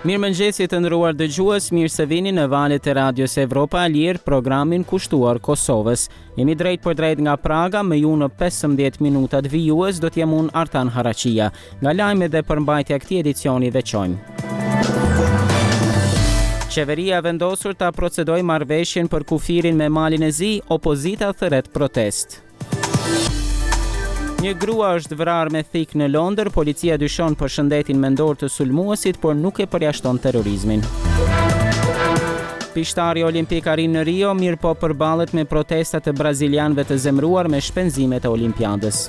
Mirëmëngjesi të nderuar dëgjues, mirë se vini në valët e Radios Evropa e Lirë, programin kushtuar Kosovës. Jemi drejt për drejt nga Praga, me ju në 15 minutat vijues do t'jem unë Artan Haraqia. Nga lajmet dhe përmbajtja këtij edicioni veçojmë. Qeveria vendosur ta procedojë marrëveshjen për kufirin me Malin e Zi, opozita thret protest. Një grua është vrarë me thik në Londër, policia dyshon për shëndetin mendor të sulmuesit, por nuk e përjashton terrorizmin. Pishtari olimpik arrin në Rio, mirë po përballet me protestat e brazilianëve të zemruar me shpenzimet e olimpiadës.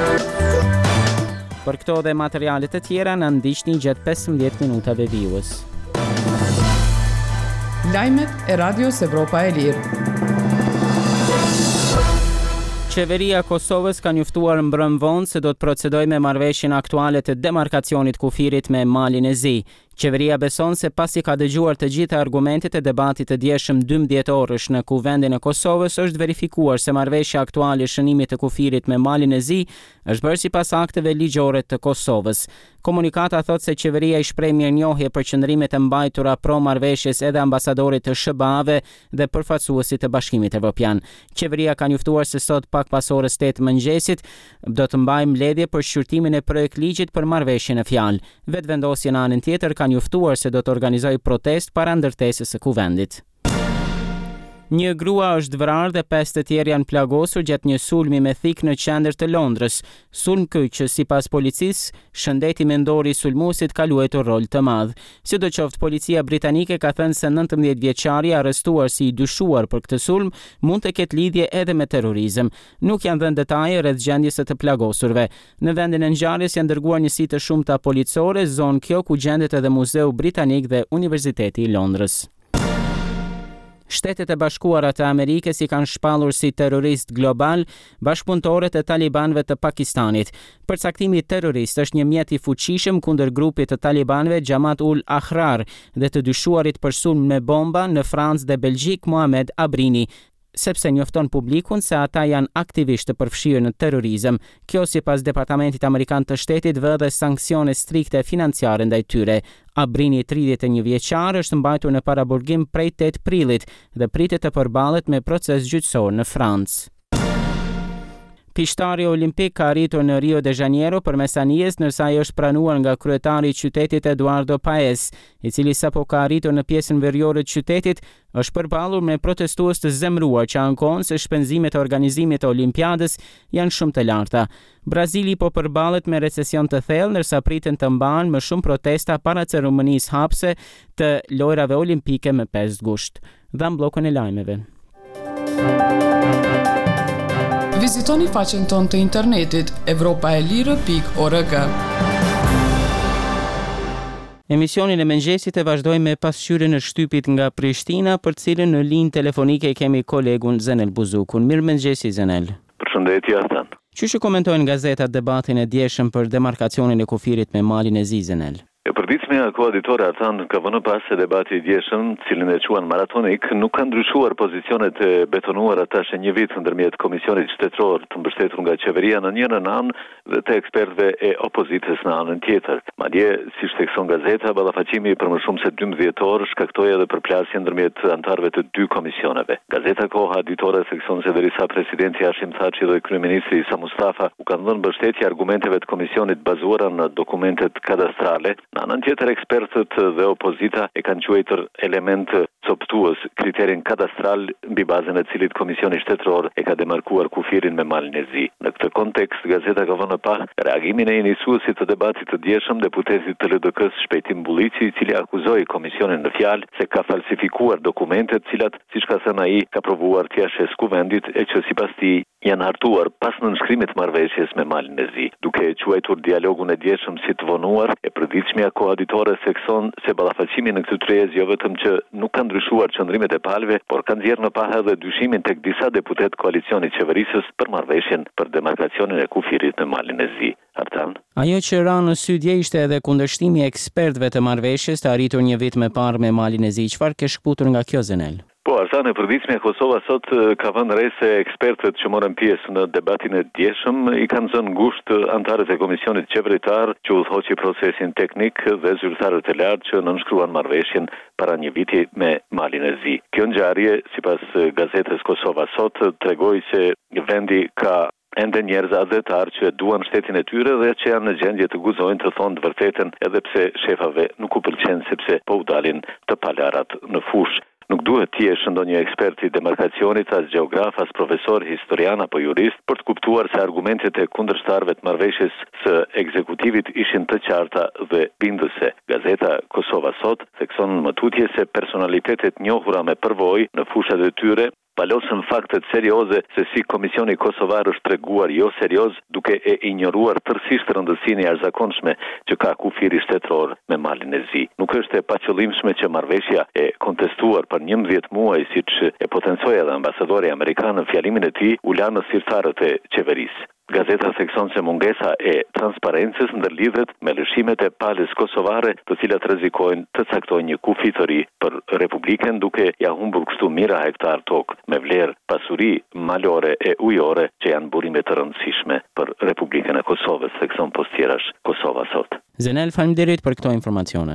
Për këto dhe materialet e tjera na ndiqni gjatë 15 minutave vijues. Lajmet e Radios Evropa e Lirë. Qeveria e Kosovës ka njoftuar mbrëm vonë se do të procedojë me marrëveshjen aktuale të demarkacionit kufirit me Malin e Zi. Qeveria beson se pasi ka dëgjuar të gjitha argumentet e debatit të djeshëm 12 orësh në Kuvendin e Kosovës, është verifikuar se marrëveshja aktuale e shënimit të kufirit me Malin e Zi është bërë sipas akteve ligjore të Kosovës. Komunikata thot se qeveria i shpreh mirënjohje për qëndrimet e mbajtura pro marrëveshjes edhe ambasadorit të SBA-ve dhe përfaqësuesit të Bashkimit Evropian. Qeveria ka njoftuar se sot pak pas orës 8 mëngjesit do të mbajë mbledhje për shqyrtimin e projekt ligjit për marrëveshjen e fjalë. Vetëvendosja në anën tjetër ka njoftuar se do të organizojë protest para ndërtesës së kuvendit. Një grua është vrarë dhe 5 të tjerë janë plagosur gjatë një sulmi me thik në qendër të Londrës. Sulm ky që sipas policisë, shëndeti mendor i sulmuesit ka luajtur rol të madh. Sidoqoftë, policia britanike ka thënë se 19 vjeçari arrestuar si i dyshuar për këtë sulm mund të ketë lidhje edhe me terrorizëm. Nuk janë dhënë detaje rreth gjendjes së të plagosurve. Në vendin e ngjarjes janë dërguar njësi të shumta policore, zonë kjo ku gjendet edhe Muzeu Britanik dhe Universiteti i Londrës. Shtetet e Bashkuara të Amerikës i kanë shpallur si terrorist global bashkëpunëtorët e talibanëve të Pakistanit. Përcaktimi terrorist është një mjet i fuqishëm kundër grupit të talibanëve Jamaat ul Ahrar dhe të dyshuarit për sulm me bomba në Francë dhe Belgjik Mohamed Abrini, sepse njofton publikun se ata janë aktivisht të përfshirë në terrorizëm. Kjo sipas Departamentit Amerikan të Shtetit vë dhe sanksione strikte financiare ndaj tyre. Abrini, 31 vjeçar, është mbajtur në paraburgim prej 8 prillit dhe pritet të përballet me proces gjyqësor në Francë. Pishtari olimpik ka arritur në Rio de Janeiro përmes anijes, ndërsa ai është pranuar nga kryetari i qytetit Eduardo Paes, i cili sapo ka arritur në pjesën veriore të qytetit, është përballur me protestues të zemruar që ankon se shpenzimet e organizimit të olimpiadës janë shumë të larta. Brazili po përballet me recesion të thellë, ndërsa priten të mbahen më shumë protesta para ceremonisë hapse të lojrave olimpike me 5 gusht. Dham bllokun e lajmeve. Vizitoni faqen tonë të internetit evropaelire.org. Emisionin e mëngjesit e vazhdojmë me pasqyrjen e shtypit nga Prishtina, për cilën në linjë telefonike kemi kolegun Zenel Buzukun. Mirëmëngjesi Zenel. Përshëndetje Artan. Çu komentojnë gazetat debatin e djeshëm për demarkacionin e kufirit me Malin e Zi, Zenel? Përditshmja koaditore Artan ka vënë pas se debati i djeshëm, cilin e quan maratonik, nuk ka ndryshuar pozicionet e betonuara tash një vit ndërmjet Komisionit Shtetëror të mbështetur nga qeveria në njërin anë dhe të ekspertëve e opozitës në anën tjetër. Madje, siç thekson gazeta, ballafaqimi për më shumë se 12 orë shkaktoi edhe përplasje ndërmjet anëtarëve të 2 komisioneve. Gazeta Koha ditore thekson se derisa presidenti Hashim Thaçi dhe kryeministri Isa Mustafa u kanë dhënë mbështetje argumenteve të komisionit bazuara në dokumentet kadastrale, në anën tjetër ekspertët dhe opozita e kanë quajtur element coptues kriterin kadastral mbi bazën e cilit Komisioni Shtetëror e ka demarkuar kufirin me Malin e Zi. Në këtë kontekst, gazeta ka vënë pa reagimin e iniciuesit të debatit të djeshëm, deputetit të LDK-s Shpejtim Bullici, i cili akuzoi komisionin në fjalë se ka falsifikuar dokumentet, cilat, siç ka thënë ai, ka provuar t'ia shes kuvendit e që sipas tij janë hartuar pas nënshkrimit marrëveshjes me Malin e Zi. Duke quajtur dialogun e djeshëm si të vonuar, e përditshmja koaditore thekson se ballafaqimi në këtë tryezë jo vetëm që nuk ka ndryshuar qëndrimet e palëve, por ka nxjerrë në pa edhe dyshimin tek disa deputet koalicionit qeverisës për marrëveshjen për demarkacionin e kufirit me Malin e Zi. Artan. Ajo që ra në sydje ishte edhe kundërshtimi i ekspertëve të marrëveshjes të arritur një vit më parë me Malin e Zi. Çfarë ke shkputur nga kjo, Zenel? Po, Artan, e përditshme Kosova sot ka vënë re se ekspertët që morën pjesë në debatin e djeshëm i kanë zënë ngushtë anëtarët e komisionit qeveritar që udhëhoqi procesin teknik dhe zyrtarët e lartë që nënshkruan marrëveshjen para një viti me Malin e Zi. Kjo ngjarje, sipas gazetës Kosova Sot, tregoi se vendi ka ende njerëz adhetar që duan shtetin e tyre dhe që janë në gjendje të guzojnë të thonë të vërtetën edhe pse shefave nuk u pëlqen sepse po u dalin të palarat në fushë. Nuk duhet të jesh ndonjë ekspert i demarkacionit, as gjeograf, as profesor, historian apo jurist për të kuptuar se argumentet e kundërshtarëve të marrëveshjes së ekzekutivit ishin të qarta dhe bindëse. Gazeta Kosova Sot thekson më tutje se personalitetet njohura me përvojë në fushat e tyre palosën faktet serioze se si Komisioni Kosovar është treguar jo serioz duke e injoruar tërësisht rëndësinë e jashtëzakonshme që ka kufiri shtetëror me Malin e Zi. Nuk është e paqëllimshme që marrëveshja e kontestuar për 11 muaj siç e potencoi edhe ambasadori amerikan në fjalimin e tij u la në thirrtarët e qeverisë. Gazeta thekson se mungesa e transparencës ndërlidhet me lëshimet e palës kosovare, të cilat rrezikojnë të caktojnë një kufi të ri për Republikën, duke ja humbur kështu mijëra hektar tokë me vlerë, pasuri malore e ujore që janë burime të rëndësishme për Republikën e Kosovës, thekson postjerash Kosova Sot. Zenel, faleminderit për këto informacione.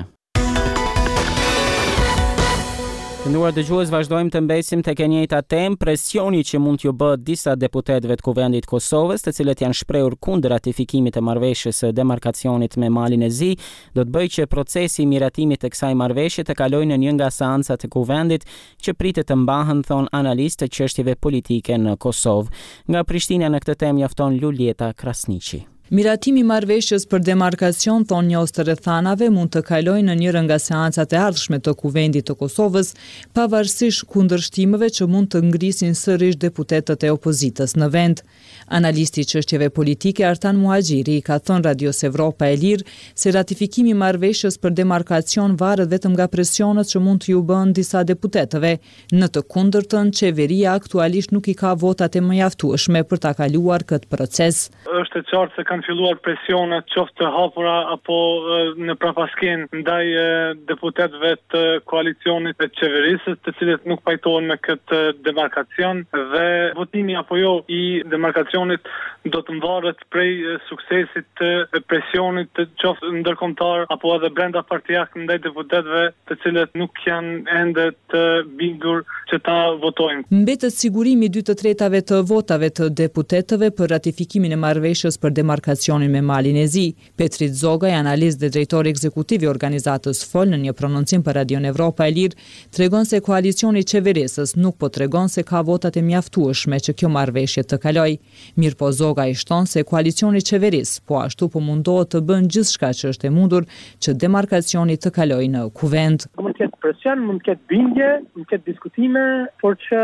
Të nderuar dëgjues, vazhdojmë të mbesim tek e njëjta temë, presioni që mund t'ju bëhet disa deputetëve të Kuvendit Kosovës, të cilët janë shprehur kundër ratifikimit të marrëveshjes së demarkacionit me Malin e Zi, do të bëjë që procesi i miratimit të kësaj marrëveshje të kalojë në një nga seancat e Kuvendit që pritet të mbahen, thon analistë të çështjeve politike në Kosovë. Nga Prishtina në këtë temë njofton Luljeta Krasniqi. Miratimi i marrëveshjes për demarkacion, thonë njohës të rrethanave, mund të kalojë në njëra nga seancat e ardhshme të Kuvendit të Kosovës, pavarësisht kundërshtimeve që mund të ngrisin sërish deputetët e opozitës në vend. Analisti i çështjeve politike Artan Muhaxhiri ka thënë Radios Evropa e Lirë se ratifikimi i marrëveshjes për demarkacion varet vetëm nga presionet që mund t'ju bëhen disa deputetëve. Në të kundërtën, qeveria aktualisht nuk i ka votat e mjaftueshme për ta kaluar këtë proces. Është e qartë se kanë filluar presionet qoftë të hapura apo në prapasken ndaj deputetëve të koalicionit të qeverisë, të cilët nuk pajtohen me këtë demarkacion, dhe votimi apo jo i demarkacionit do të mvaret prej suksesit të presionit të qoftë ndërkombëtar apo edhe brenda partijak ndaj deputetëve të cilët nuk janë ende të bindur që ta votojnë. Mbetet sigurimi 2/3 të votave të deputetëve për ratifikimin e marrëveshjes për demarkacionin me Malin e Zi. Petrit Zogaj, analist dhe drejtori ekzekutiv i organizatës FOL, në një prononcim për Radion Evropa e Lirë, tregon se koalicioni i qeverisës nuk po tregon se ka votat e mjaftueshme që kjo marrëveshje të kalojë. Mirpo Zogaj shton se koalicioni i qeverisë po ashtu po mundohet të bën gjithçka që është e mundur që demarkacioni të kalojë në Kuvend. Mund të ketë presion, mund të ketë bindje, mund të ketë diskutime, por që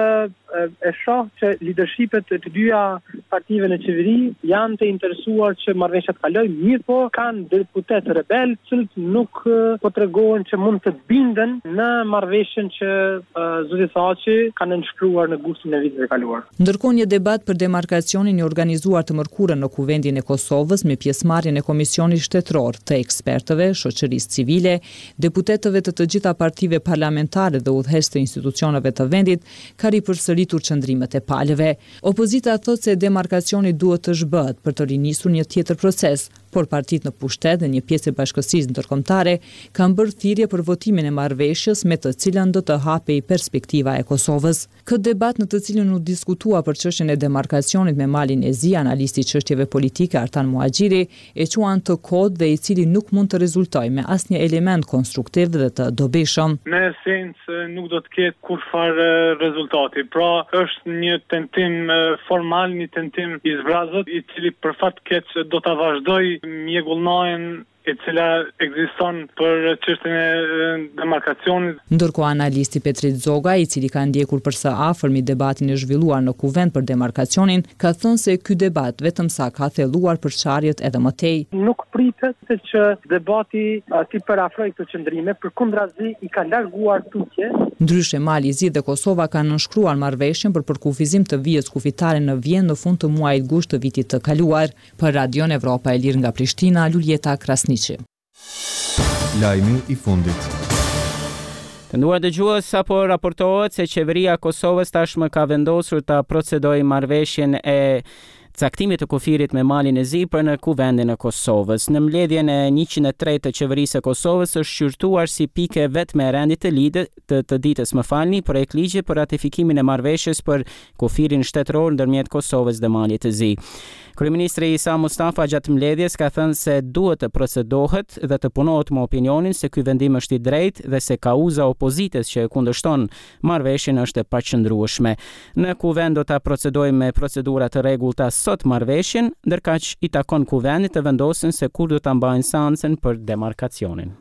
e shoh që leadershipet të dyja partive në qeveri janë të interesuar që marrëveshja të kalojë, mirë po kanë deputetë rebel që nuk po tregojnë që mund të binden në marrëveshjen që zoti Thaçi ka nënshkruar në gustin e vitit të kaluar. Ndërkohë, një debat për demarkacionin i organizuar të mërkurën në Kuvendin e Kosovës me pjesëmarrjen e Komisionit Shtetëror të ekspertëve, shoqërisë civile, deputetëve të gjitha partive parlamentare dhe udhëheqës të institucioneve të vendit, ka ripërsëritur qëndrimet e palëve. Opozita thotë se demarkacioni duhet të zhbëhet për të rinisur një tjetër proces, por partitë në pushtet dhe një pjesë e bashkësisë ndërkombëtare kanë bërë thirrje për votimin e marrëveshjes me të cilën do të hapej perspektiva e Kosovës. Këtë debat në të cilin u diskutua për çështjen e demarkacionit me Malin e Zi, analisti i çështjeve politike Artan Muhaxhiri e quan të kodë dhe i cili nuk mund të rezultojë me asnjë element konstruktiv dhe të dobishëm. Në esencë nuk do të ketë kurrë rezultati. Pra është një tentim formal, një tentim i zbrazët, i cili për fat keq do ta vazhdoj mjegullnajen e cila ekziston për çështjen e demarkacionit. Ndërkohë, analisti Petrit Zoga, i cili ka ndjekur për së afërmi debatin e zhvilluar në Kuvend për demarkacionin, ka thënë se ky debat vetëm sa ka thelluar përçarjet edhe më tej. Nuk pritet se që debati ti parafroi këtë qëndrime, përkundrazi i ka larguar tutje. Ndryshe, Mali i Zi dhe Kosova kanë nënshkruar marrëveshjen për përkufizim të vijës kufitare në Vjenë në fund të muajit gusht të vitit të kaluar. Për Radion Evropa e Lirë nga Prishtina, Luljeta Krasniqi. Lajmi i fundit. Të nduar dëgjues, sapo raportohet se qeveria e Kosovës tashmë ka vendosur ta procedojë marrëveshjen e caktimit të kufirit me Malin e Zi për në kuvendin e Kosovës. Në mbledhjen e 103 të qeverisë së Kosovës është shqyrtuar si pike vetme e rendit të ditës projekt ligji për ratifikimin e marrëveshjes për kufirin shtetëror ndërmjet Kosovës dhe Malit të Zi. Kryeministri Isa Mustafa gjatë mbledhjes ka thënë se duhet të procedohet dhe të punohet me opinionin se ky vendim është i drejtë dhe se kauza opozitës që e kundërshton marrëveshjen është e paqëndrueshme. Në kuvend do ta procedojmë me procedura të rregullta sot marrëveshjen, ndërkaq i takon kuvendit të vendosin se kur do ta mbajnë seancën për demarkacionin.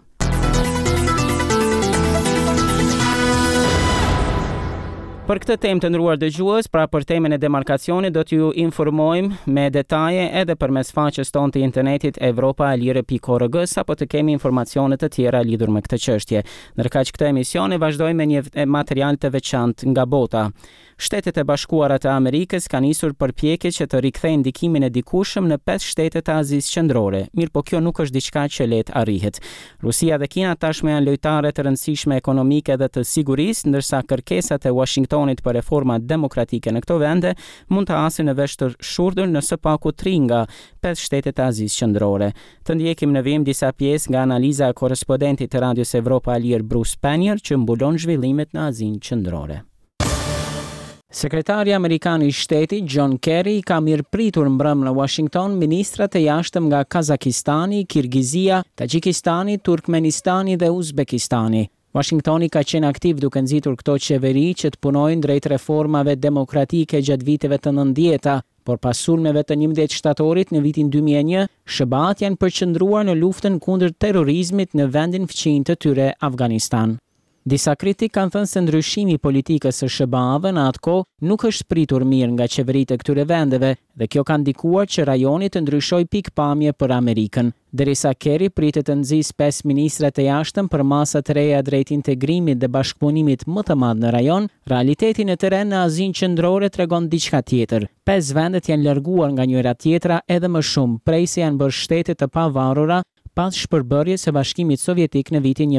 Për këtë temë të ndëruar dëgjues, pra për temën e demarkacionit, do t'ju informojmë me detaje edhe përmes faqes tonë të internetit evropaelire.org, sapo të kemi informacione të tjera lidhur me këtë çështje. Ndërkaq këtë emision e vazhdojmë me një material të veçantë nga bota. Shtetet e Bashkuara të Amerikës kanë nisur përpjekje që të rikthejnë ndikimin e dikushëm në 5 shtete të Azisë Qendrore. Mirë, po kjo nuk është diçka që lehtë arrihet. Rusia dhe Kina tashmë janë lojtare të rëndësishme ekonomike dhe të sigurisë, ndërsa kërkesat e Washingtonit për reforma demokratike në këto vende mund të hasin në vesh të shurdhur në së paku 3 nga 5 shtetet e Azisë Qendrore. Të ndjekim në vim disa pjesë nga analiza e korrespondentit të Radios Evropa e Lirë Bruce Panier që mbulon zhvillimet në Azinë Qendrore. Sekretari Amerikan I Shtetit John Kerry ka mirëpritur mbrëm në Washington ministrat e jashtëm nga Kazakistani, Kirgizia, Tagjikistani, Turkmenistani dhe Uzbekistani. Washingtoni ka qenë aktiv duke nxitur këto qeveri që të punojnë drejt reformave demokratike gjatë viteve të 90-ta, por pas sulmeve të 11 shtatorit në vitin 2001, SHBA-t janë përqendruar në luftën kundër terrorizmit në vendin fëqinj të tyre Afganistan. Disa kritik kanë thënë se ndryshimi I politikës së SHBA-ve në atë kohë nuk është pritur mirë nga qeveritë e këtyre vendeve dhe kjo ka ndikuar që rajoni të ndryshojë pikpamje për Amerikën. Derisa Kerry pritet të nxjisë 5 ministrat e jashtëm për masa të reja drejt integrimit dhe bashkëpunimit më të madh në rajon, realiteti në terren në Azinë Qendrore tregon diçka tjetër. 5 vendet janë larguar nga njëra tjetra edhe më shumë prej se janë bërë shtete të pavarura pas shpërbërjes së Bashkimit Sovjetik në vitin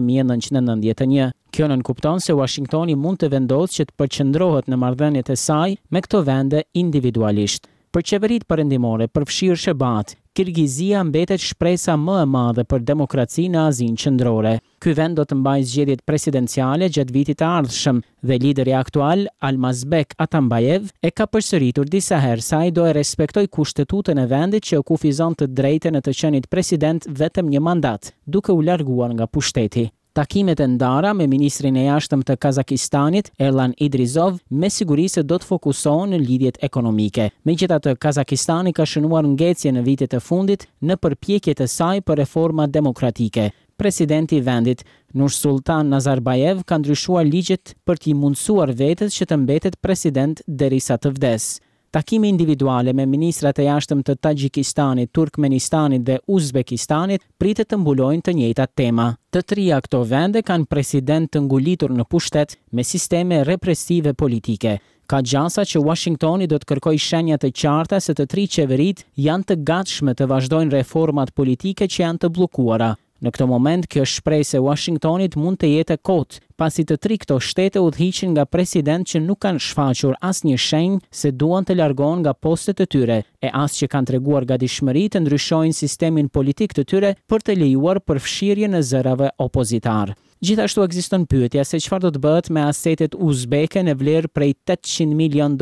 1991. Kjo nënkupton se Washingtoni mund të vendosë që të përqendrohet në marrëdhëniet e saj me këto vende individualisht. Për qeveritë perëndimore, përfshirë SHBA-t, Kirgizia mbetet shpresa më e madhe për demokraci në Azinë Qendrore. Ky vend do të mbajë zgjedhjet presidenciale gjatë vitit të ardhshëm dhe lideri aktual Almazbek Atambayev e ka përsëritur disa herë se ai do e respektojë kushtetutën e vendit që kufizon të drejtën e të qenit president vetëm një mandat, duke u larguar nga pushteti. Takimet e ndara me ministrin e jashtëm të Kazakistanit, Elan Idrizov, me siguri se do të fokusohen në lidhjet ekonomike. Megjithatë, Kazakistani ka shënuar ngecje në vitet e fundit në përpjekjet e saj për reforma demokratike. Presidenti I vendit, Nursultan Nazarbayev, ka ndryshuar ligjet për t'i mundsuar vetes që të mbetet president derisa të vdes. Takime individuale me ministrat e jashtëm të Tagjikistanit, Turkmenistanit dhe Uzbekistanit pritet të mbulojnë të njëjtat tema. Të trija këto vende kanë president të ngulitur në pushtet me sisteme represive politike. Ka gjasa që Washingtoni do të kërkojë shenja të qarta se të 3 qeverit janë të gatshme të vazhdojnë reformat politike që janë të bllokuara. Në këtë moment, kjo shprehje se Washingtonit mund të jetë kot, pasi të 3 këto shtete udhëhiqin nga president që nuk kanë shfaqur asnjë shenjë se duan të largohen nga postet e tyre, e as që kanë treguar gatishmëri të ndryshojnë sistemin politik të tyre për të lejuar përfshirjen e zërave opozitar. Gjithashtu ekziston pyetja se çfarë do të bëhet me asetet uzbeke në vlerë prej $800 milion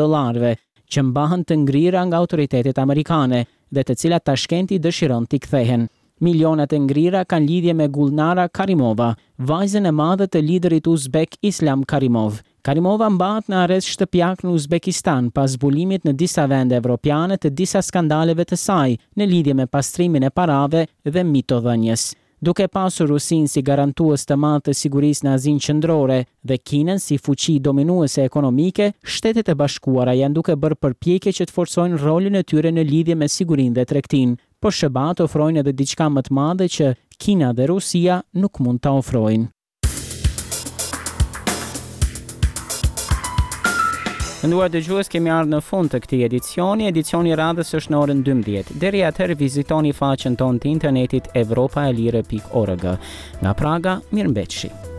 që mbahen të ngrira nga autoritetet amerikane dhe të cilat Tashkenti dëshiron t'i kthehen. Milionat e ngrira kanë lidhje me Gulnara Karimova, vajzën e madhe të liderit uzbek Islam Karimov. Karimova mbahet në arrest shtëpiak në Uzbekistan pas zbulimit në disa vende evropiane të disa skandaleve të saj në lidhje me pastrimin e parave dhe mitodhënjes. Duke pasur Rusinë si garantues të madh të sigurisë në Azinë Qendrore dhe Kinën si fuqi dominuese ekonomike, Shtetet e Bashkuara janë duke bërë përpjekje që të forcojnë rolin e tyre në lidhje me sigurinë dhe tregtinë, por SHBA-t ofrojnë edhe diçka më të madhe që Kina dhe Rusia nuk mund ta ofrojnë. Nduar dëgjues, kemi ardhur në fund të këtij edicioni. Edicioni I radhës është në orën 12. Deri atëherë vizitoni faqen tonë të internetit evropaelire.org. Nga Praga, mirëmbëjtje.